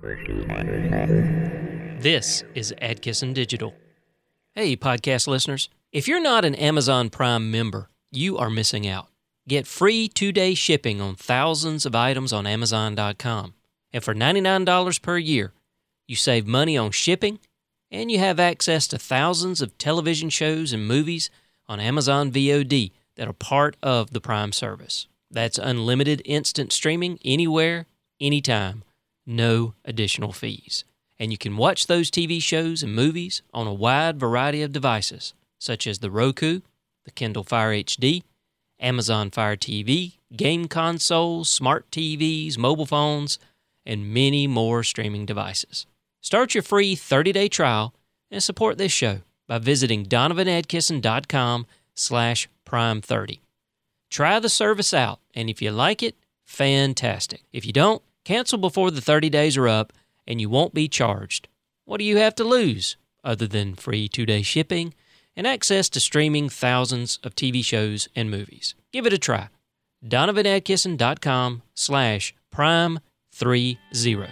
This is Adkisson Digital. Hey, podcast listeners. If you're not an Amazon Prime member, you are missing out. Get free 2-day shipping on thousands of items on Amazon.com. And for $99 per year, you save money on shipping, and you have access to thousands of television shows and movies on Amazon VOD that are part of the Prime service. That's unlimited instant streaming anywhere, anytime, no additional fees. And you can watch those TV shows and movies on a wide variety of devices, such as the Roku, the Kindle Fire HD, Amazon Fire TV, game consoles, smart TVs, mobile phones, and many more streaming devices. Start your free 30-day trial and support this show by visiting DonovanAdkisson.com/Prime30. Try the service out, and if you like it, fantastic. If you don't, cancel before the 30 days are up, and you won't be charged. What do you have to lose other than free 2-day shipping and access to streaming thousands of TV shows and movies? Give it a try. DonovanAdkisson.com/Prime30.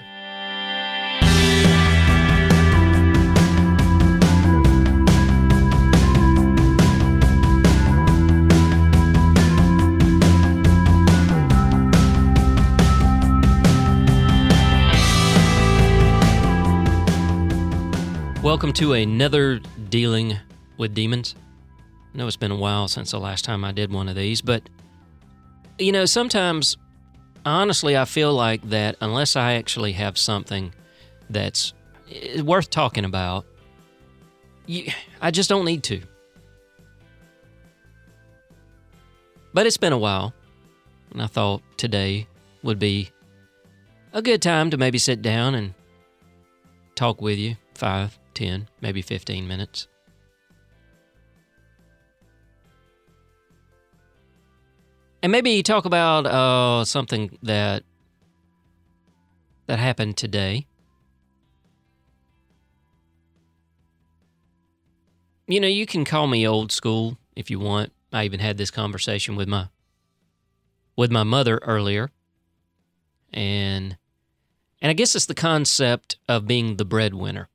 Welcome to another Dealing with Demons. I know it's been a while since the last time I did one of these, but, you know, sometimes, honestly, I feel like that unless I actually have something that's worth talking about, I just don't need to. But it's been a while, and I thought today would be a good time to maybe sit down and talk with you 5, 10, maybe 15 minutes. And maybe talk about something that happened today. You know, you can call me old school if you want. I even had this conversation with my mother earlier. And I guess it's the concept of being the breadwinner.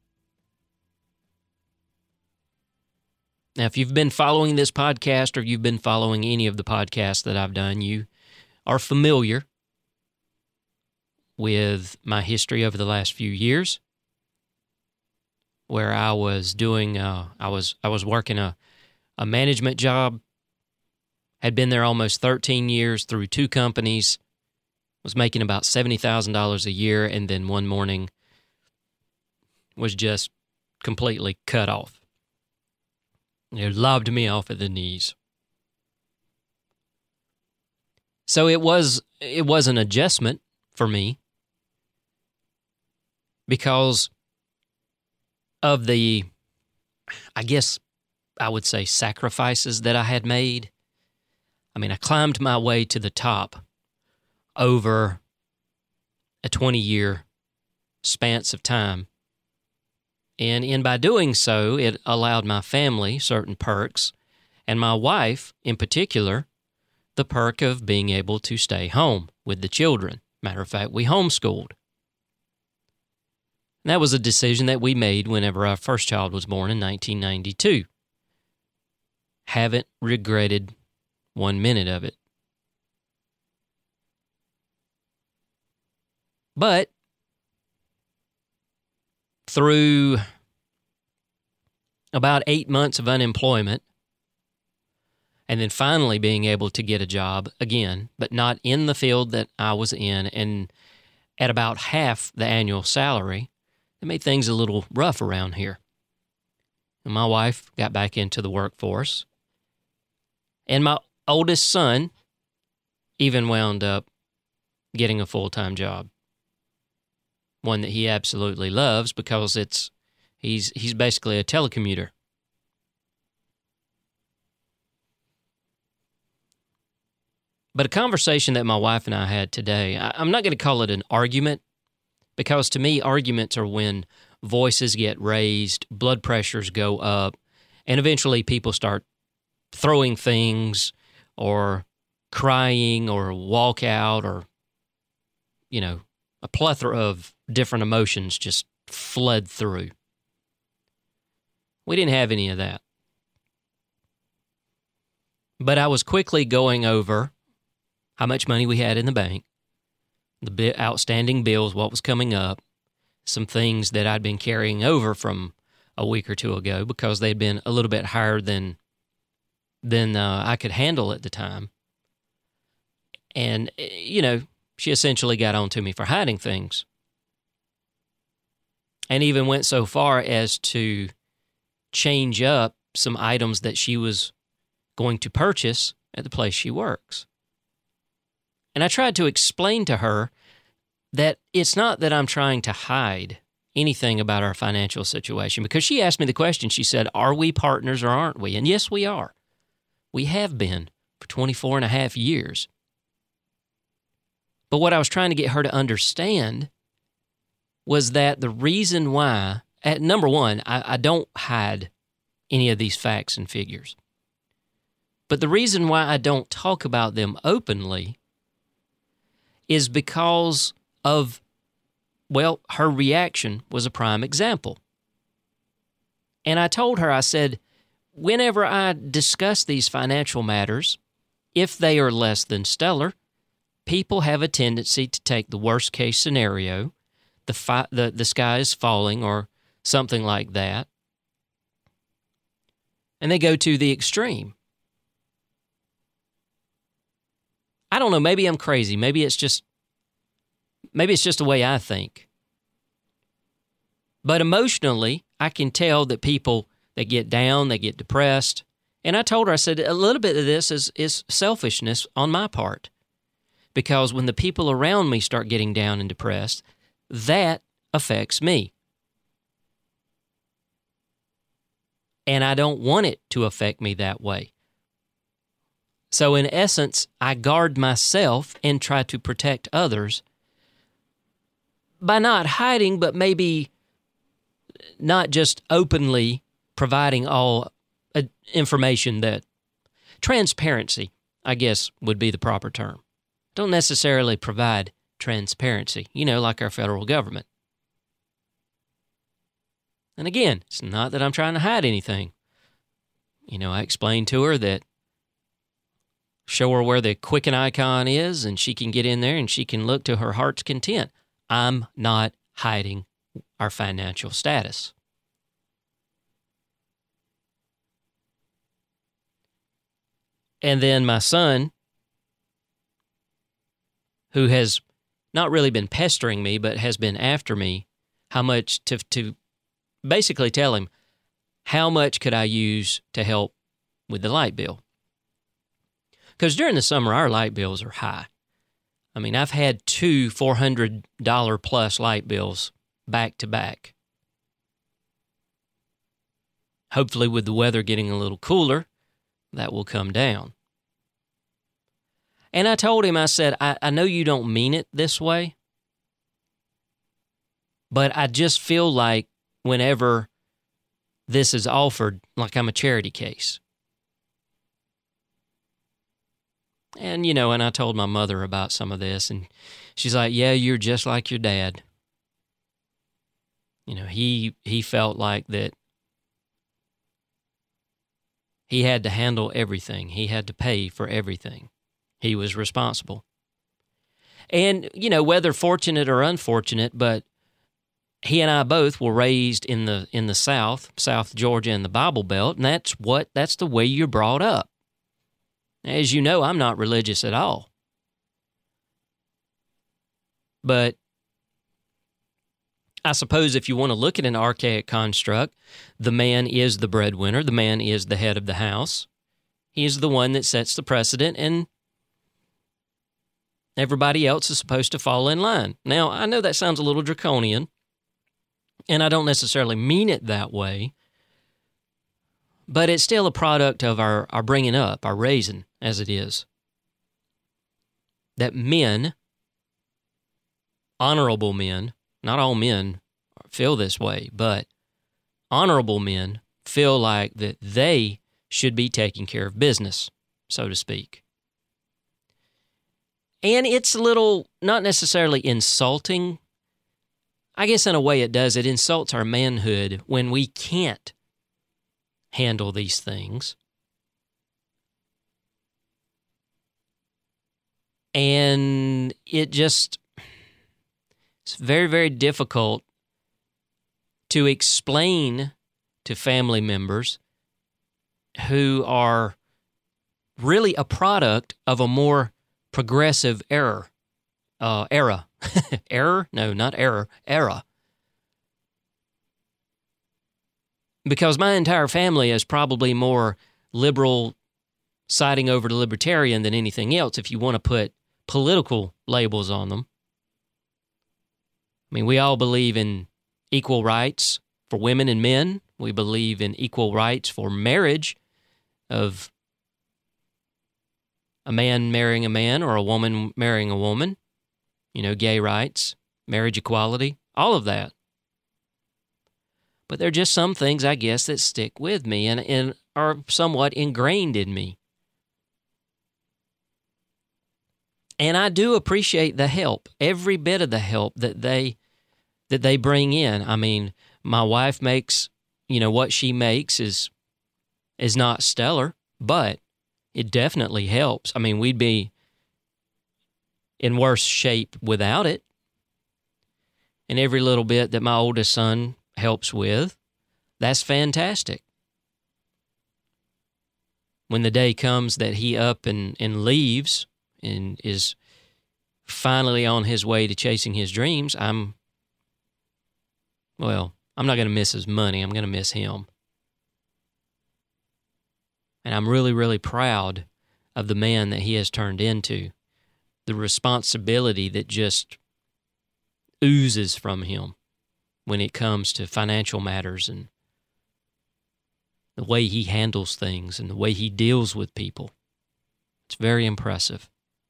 Now, if you've been following this podcast or you've been following any of the podcasts that I've done, you are familiar with my history over the last few years, where I was doing, I was working a management job, had been there almost 13 years through 2 companies, was making about $70,000 a year, and then one morning was just completely cut off. It lobbed me off at the knees. So it was an adjustment for me because of the, I guess I would say, sacrifices that I had made. I mean, I climbed my way to the top over a 20-year span of time. And by doing so, it allowed my family certain perks, and my wife, in particular, the perk of being able to stay home with the children. Matter of fact, we homeschooled. And that was a decision that we made whenever our first child was born in 1992. Haven't regretted 1 minute of it. But through about 8 months of unemployment, and then finally being able to get a job again, but not in the field that I was in, and at about half the annual salary, it made things a little rough around here. And my wife got back into the workforce, and my oldest son even wound up getting a full-time job. One that he absolutely loves because he's basically a telecommuter. But a conversation that my wife and I had today, I'm not going to call it an argument, because to me, arguments are when voices get raised, blood pressures go up, and eventually people start throwing things or crying or walk out or, a plethora of different emotions just flood through. We didn't have any of that. But I was quickly going over how much money we had in the bank, the outstanding bills, what was coming up, some things that I'd been carrying over from a week or two ago because they'd been a little bit higher than I could handle at the time. And, she essentially got on to me for hiding things. And even went so far as to change up some items that she was going to purchase at the place she works. And I tried to explain to her that it's not that I'm trying to hide anything about our financial situation, because she asked me the question. She said, are we partners or aren't we? And yes, we are. We have been for 24 and a half years. But what I was trying to get her to understand was that the reason why, number one, I don't hide any of these facts and figures. But the reason why I don't talk about them openly is because of, her reaction was a prime example. And I told her, I said, whenever I discuss these financial matters, if they are less than stellar, people have a tendency to take the worst case scenario, the sky is falling or something like that, and they go to the extreme. I don't know, maybe I'm crazy. Maybe it's just the way I think. But emotionally, I can tell that people, they get down, they get depressed. And I told her, I said, a little bit of this is selfishness on my part. Because when the people around me start getting down and depressed, that affects me. And I don't want it to affect me that way. So in essence, I guard myself and try to protect others by not hiding, but maybe not just openly providing all information that transparency, I guess, would be the proper term. Don't necessarily provide transparency, like our federal government. And again, it's not that I'm trying to hide anything. I explained to her that show her where the Quicken icon is, and she can get in there and she can look to her heart's content. I'm not hiding our financial status. And then my son, who has not really been pestering me, but has been after me, how much to basically tell him, how much could I use to help with the light bill? Because during the summer, our light bills are high. I mean, I've had 2 $400 plus light bills back to back. Hopefully, with the weather getting a little cooler, that will come down. And I told him, I said, I know you don't mean it this way, but I just feel like whenever this is offered, like I'm a charity case. And, and I told my mother about some of this, and she's like, yeah, you're just like your dad. He felt like that he had to handle everything. He had to pay for everything. He was responsible. And, whether fortunate or unfortunate, but he and I both were raised in the South Georgia and the Bible Belt, and that's the way you're brought up. As you know, I'm not religious at all. But I suppose if you want to look at an archaic construct, the man is the breadwinner. The man is the head of the house. He is the one that sets the precedent, and everybody else is supposed to fall in line. Now, I know that sounds a little draconian, and I don't necessarily mean it that way, but it's still a product of our bringing up, our raising, as it is. That men, honorable men, not all men feel this way, but honorable men feel like that they should be taking care of business, so to speak. And it's a little, not necessarily insulting. I guess in a way it does. It insults our manhood when we can't handle these things. And it's very, very difficult to explain to family members who are really a product of a more progressive era. Error? No, not error. Era. Because my entire family is probably more liberal, siding over to libertarian than anything else, if you want to put political labels on them. I mean, we all believe in equal rights for women and men. We believe in equal rights for marriage of a man marrying a man or a woman marrying a woman. You know, gay rights, marriage equality, all of that. But there are just some things, I guess, that stick with me and are somewhat ingrained in me. And I do appreciate the help, every bit of the help that they bring in. I mean, my wife makes, what she makes is not stellar, but it definitely helps. I mean, we'd be in worse shape without it. And every little bit that my oldest son helps with, that's fantastic. When the day comes that he up and leaves and is finally on his way to chasing his dreams, I'm not going to miss his money. I'm going to miss him. And I'm really, really proud of the man that he has turned into. The responsibility that just oozes from him when it comes to financial matters and the way he handles things and the way he deals with people. It's very impressive.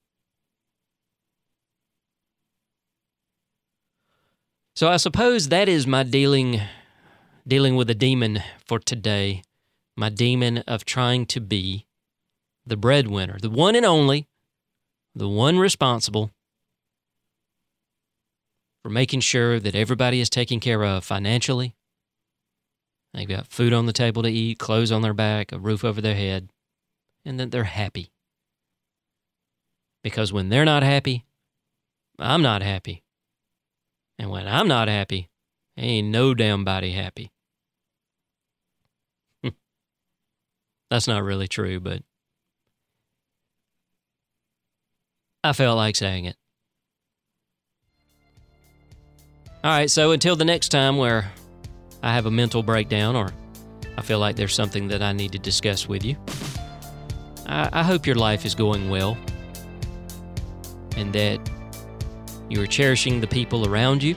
So I suppose that is my dealing with a demon for today. My demon of trying to be the breadwinner, the one and only, the one responsible for making sure that everybody is taken care of financially. They've got food on the table to eat, clothes on their back, a roof over their head, and that they're happy. Because when they're not happy, I'm not happy. And when I'm not happy, ain't no damn body happy. That's not really true, but I felt like saying it. All right, so until the next time where I have a mental breakdown or I feel like there's something that I need to discuss with you, I hope your life is going well and that you are cherishing the people around you,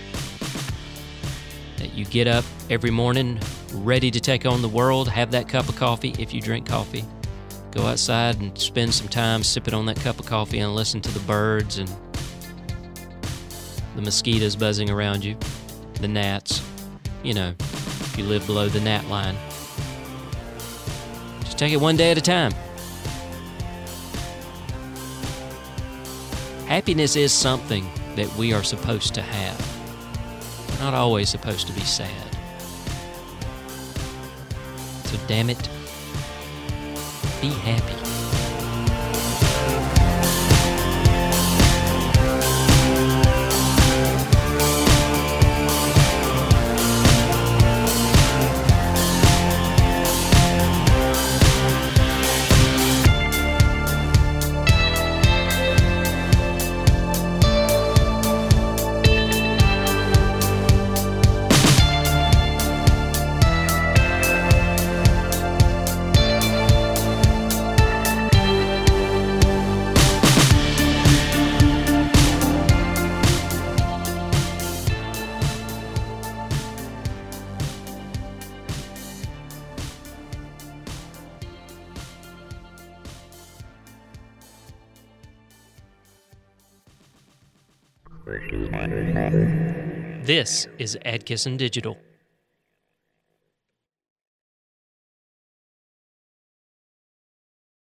that you get up every morning ready to take on the world, have that cup of coffee if you drink coffee, go outside and spend some time sipping on that cup of coffee and listen to the birds and the mosquitoes buzzing around you, the gnats, if you live below the gnat line. Just take it one day at a time. Happiness is something that we are supposed to have. We're not always supposed to be sad. So damn it, be happy. This is Adkisson Digital.